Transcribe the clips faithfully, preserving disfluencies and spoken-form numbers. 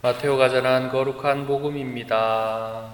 마테오가 전한 거룩한 복음입니다.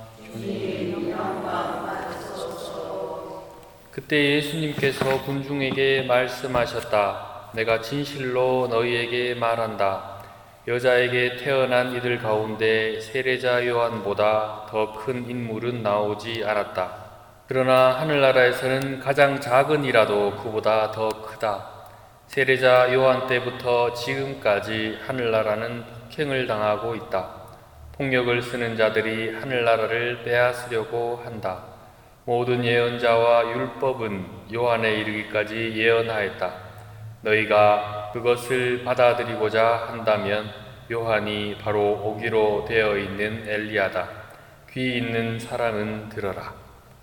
그때 예수님께서 군중에게 말씀하셨다. 내가 진실로 너희에게 말한다. 여자에게 태어난 이들 가운데 세례자 요한보다 더 큰 인물은 나오지 않았다. 그러나 하늘나라에서는 가장 작은 이라도 그보다 더 크다. 세례자 요한 때부터 지금까지 하늘나라는 폭행을 당하고 있다. 폭력을 쓰는 자들이 하늘나라를 빼앗으려고 한다. 모든 예언자와 율법은 요한에 이르기까지 예언하였다. 너희가 그것을 받아들이고자 한다면 요한이 바로 오기로 되어 있는 엘리야다. 귀 있는 사람은 들어라.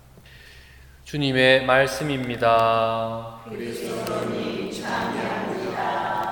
주님의 말씀입니다. 그리스도님 찬양합니다.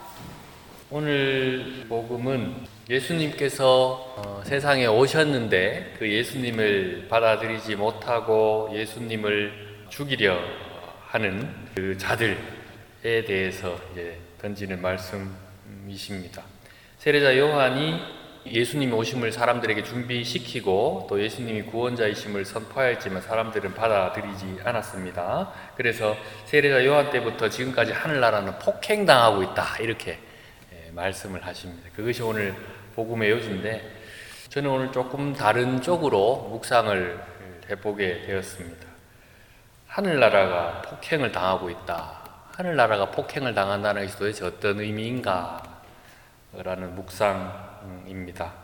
오늘 복음은 예수님께서 어, 세상에 오셨는데 그 예수님을 받아들이지 못하고 예수님을 죽이려 하는 그 자들에 대해서 이제 던지는 말씀이십니다. 세례자 요한이 예수님이 오심을 사람들에게 준비시키고 또 예수님이 구원자이심을 선포하였지만 사람들은 받아들이지 않았습니다. 그래서 세례자 요한 때부터 지금까지 하늘나라는 폭행당하고 있다, 이렇게 말씀을 하십니다. 그것이 오늘 복음의 요지인데 저는 오늘 조금 다른 쪽으로 묵상을 해보게 되었습니다. 하늘나라가 폭행을 당하고 있다. 하늘나라가 폭행을 당한다는 것이 도대체 어떤 의미인가? 라는 묵상입니다.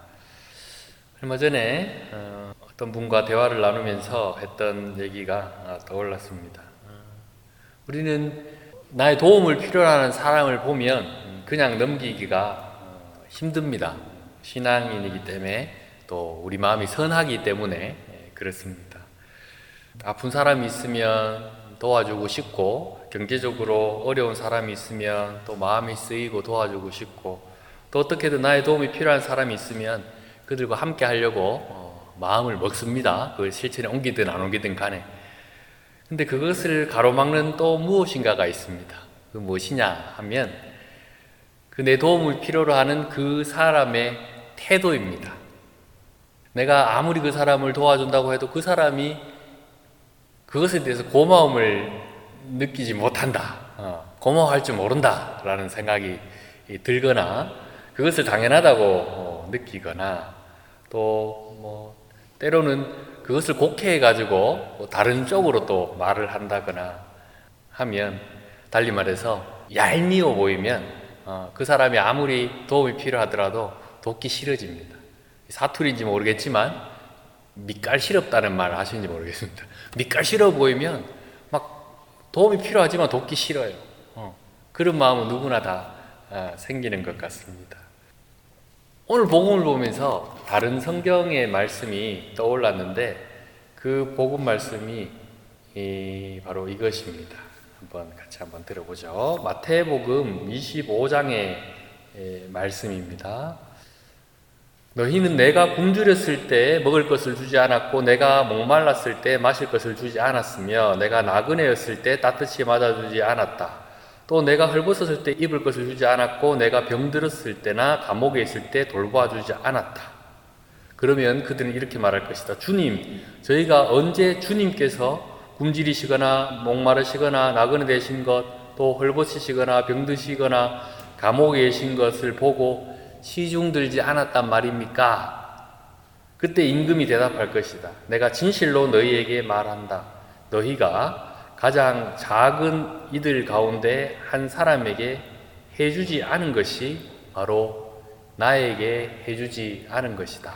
얼마 전에 어떤 분과 대화를 나누면서 했던 얘기가 떠올랐습니다. 우리는 나의 도움을 필요로 하는 사람을 보면 그냥 넘기기가 힘듭니다. 신앙인이기 때문에 또 우리 마음이 선하기 때문에 그렇습니다. 아픈 사람이 있으면 도와주고 싶고, 경제적으로 어려운 사람이 있으면 또 마음이 쓰이고 도와주고 싶고, 또 어떻게든 나의 도움이 필요한 사람이 있으면 그들과 함께 하려고 어, 마음을 먹습니다. 그걸 실천에 옮기든 안 옮기든 간에. 근데 그것을 가로막는 또 무엇인가가 있습니다. 그 무엇이냐 하면 그 내 도움을 필요로 하는 그 사람의 태도입니다. 내가 아무리 그 사람을 도와준다고 해도 그 사람이 그것에 대해서 고마움을 느끼지 못한다, 어, 고마워할 줄 모른다 라는 생각이 들거나 그것을 당연하다고 어, 느끼거나 또 뭐 때로는 그것을 곡해해가지고 뭐 다른 쪽으로 또 말을 한다거나 하면, 달리 말해서 얄미워 보이면 어, 그 사람이 아무리 도움이 필요하더라도 돕기 싫어집니다. 사투리인지 모르겠지만 밑깔 시럽다는 말 아시는지 모르겠습니다. 밑깔 시러 보이면 막 도움이 필요하지만 돕기 싫어요. 어, 그런 마음은 누구나 다 어, 생기는 것 같습니다. 오늘 복음을 보면서 다른 성경의 말씀이 떠올랐는데 그 복음 말씀이 이, 바로 이것입니다. 한번 같이 한번 들어보죠. 마태복음 이십오 장의 말씀입니다. 너희는 내가 굶주렸을 때 먹을 것을 주지 않았고 내가 목말랐을 때 마실 것을 주지 않았으며 내가 나그네였을 때 따뜻히 맞아주지 않았다. 또 내가 헐벗었을 때 입을 것을 주지 않았고 내가 병들었을 때나 감옥에 있을 때 돌보아주지 않았다. 그러면 그들은 이렇게 말할 것이다. 주님, 저희가 언제 주님께서 굶주리시거나 목마르시거나 나그네 되신 것, 또 헐벗으시거나 병드시거나 감옥에 계신 것을 보고 시중들지 않았단 말입니까? 그때 임금이 대답할 것이다. 내가 진실로 너희에게 말한다. 너희가 가장 작은 이들 가운데 한 사람에게 해주지 않은 것이 바로 나에게 해주지 않은 것이다.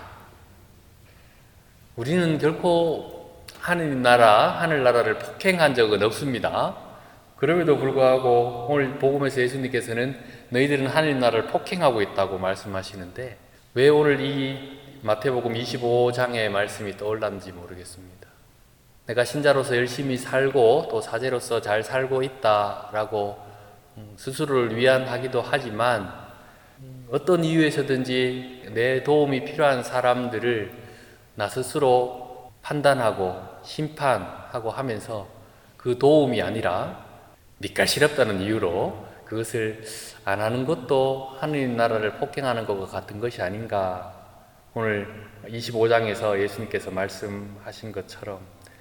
우리는 결코 하늘나라, 하늘나라를 폭행한 적은 없습니다. 그럼에도 불구하고 오늘 복음에서 예수님께서는 너희들은 하늘나라를 폭행하고 있다고 말씀하시는데 왜 오늘 이 마태복음 이십오 장의 말씀이 떠올랐는지 모르겠습니다. 내가 신자로서 열심히 살고 또 사제로서 잘 살고 있다라고 스스로를 위안하기도 하지만 어떤 이유에서든지 내 도움이 필요한 사람들을 나 스스로 판단하고 심판하고 하면서 그 도움이 아니라 밑가시럽다는 이유로 그것을 안 하는 것도 하느님 나라를 폭행하는 것과 같은 것이 아닌가. 오늘 이십오 장에서 예수님께서 말씀하신 것처럼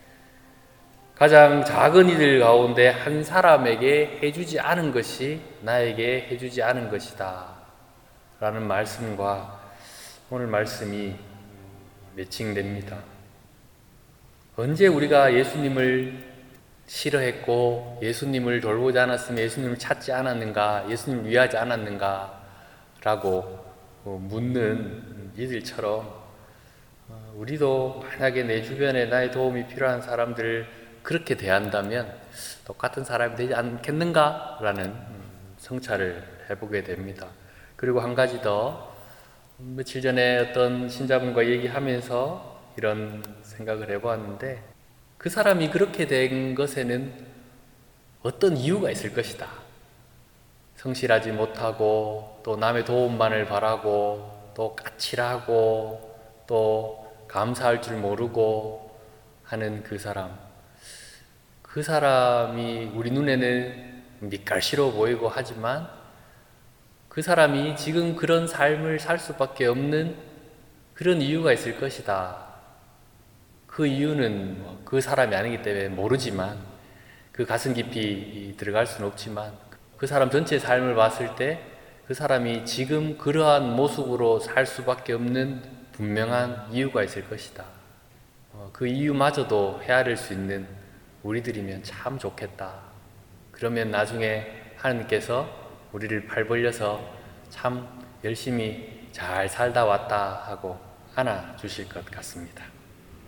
가장 작은 이들 가운데 한 사람에게 해주지 않은 것이 나에게 해주지 않은 것이다 라는 말씀과 오늘 말씀이 매칭됩니다. 언제 우리가 예수님을 싫어했고 예수님을 돌보지 않았으면 예수님을 찾지 않았는가, 예수님을 위하지 않았는가 라고 묻는 이들처럼 우리도 만약에 내 주변에 나의 도움이 필요한 사람들을 그렇게 대한다면 똑같은 사람이 되지 않겠는가 라는 성찰을 해보게 됩니다. 그리고 한 가지 더, 며칠 전에 어떤 신자분과 얘기하면서 이런 생각을 해보았는데, 그 사람이 그렇게 된 것에는 어떤 이유가 있을 것이다. 성실하지 못하고 또 남의 도움만을 바라고 또 까칠하고 또 감사할 줄 모르고 하는 그 사람, 그 사람이 우리 눈에는 밑갈시로 보이고 하지만 그 사람이 지금 그런 삶을 살 수밖에 없는 그런 이유가 있을 것이다. 그 이유는 그 사람이 아니기 때문에 모르지만, 그 가슴 깊이 들어갈 수는 없지만, 그 사람 전체의 삶을 봤을 때 그 사람이 지금 그러한 모습으로 살 수밖에 없는 분명한 이유가 있을 것이다. 그 이유마저도 헤아릴 수 있는 우리들이면 참 좋겠다. 그러면 나중에 하나님께서 우리를 팔 벌려서 참 열심히 잘 살다 왔다 하고 안아주실 것 같습니다.